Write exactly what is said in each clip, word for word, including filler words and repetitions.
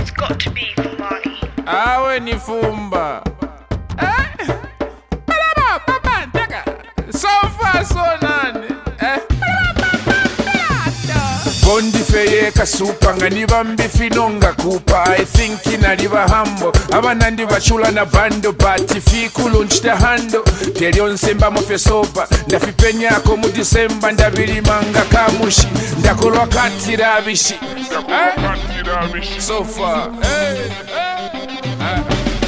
It's got to be Fumbani. Awe ni Fumba. Eh? So far so nani. Eh? Bondi feye kasupa nga nibambi finonga kupa. I think inaliba hambo abanandi bachula na bando bati fikulu nchite hando teryo nsemba mofye sopa ndafipenyako mu December ndabilimanga kamushi ndakolwa katira bishi eh? So far hey, hey.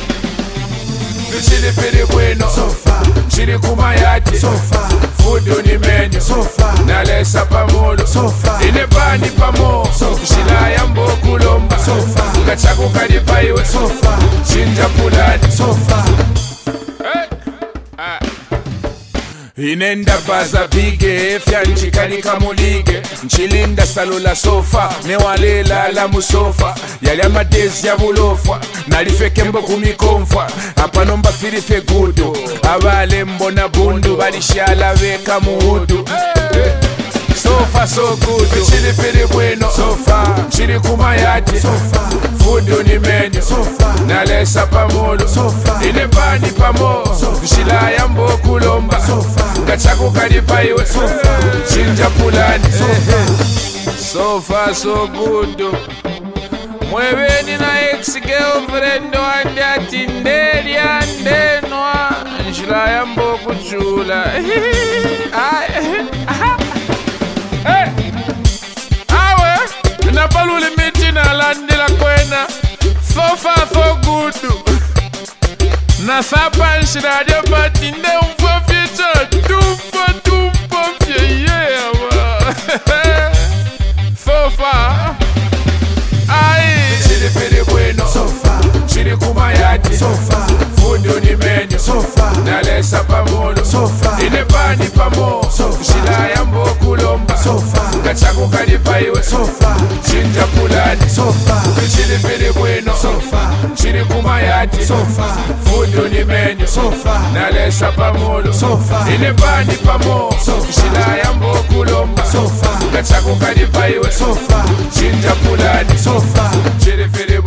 Chili fili bueno, sofa. Chili kumayati, sofa. Food ni menu, sofa. Nalesa pamodo, sofa. Ine bani pamo, sofa. Shila yambo kulomba, sofa. Kachako kalipaiwe, sofa. Chinja pulani, sofa. Hey. Ah. Inenda baza bige, fyanchi kalika mulige. Nchilinda salula sofa, newalela la musofa. Yali amadezi ya bulofwa, nalifeke mbo kumikomfwa. Apanomba filife gudu, abale mbona bundu. Balishala weka muhudu. So far so good, chili fili bueno, sofa. Chili kumayati, sofa. Food ni menu, sofa. Nalesa pamodo, sofa. Ine bani pamo, sofa. Shila yambo kulomba, sofa. Kachako kalipaiwe, sofa. Chinja pulani, sofa. So far so good. Mweweni na ex-girlfriend wande ati ndeli andenwa. Shila yambo kuchula. Hey! Awe! Napaluli miti na landi la kwena. So far so good. Na sapa nshira dia pati nde umfo ficha. Tumpo tumpo fye yeah wa. So far. Aye! Chili fili bueno, sofa. Chili kumayati, sofa. Food ni menu, sofa. Nalesa pamodo, sofa. Ine bani pamo, sofa. Shila yambo kulomba, sofa. Kachako kalipaiwe, sofa. Chinja pulani, sofa. Chili fili bueno, sofa. Chili kumayati, sofa. Food ni menu, sofa. Nalesa pamodo, sofa. Ine bani pamo, sofa. Shila yambo kulomba, sofa. Kachako kalipaiwe, sofa. Chinja pulani, sofa. Chili fili